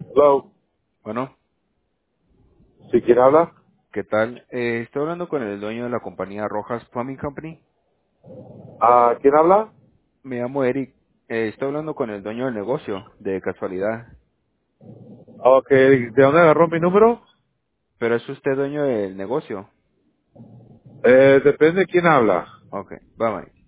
Hello. Bueno, ¿Sí quién habla? ¿qué tal? Estoy hablando con el dueño de la compañía Rojas Plumbing Company. ¿Quién habla? Me llamo Eric. Estoy hablando con el dueño del negocio, de casualidad. Ok, ¿de dónde agarró mi número? Pero es usted dueño del negocio. Depende de quién habla. Ok, bye bye.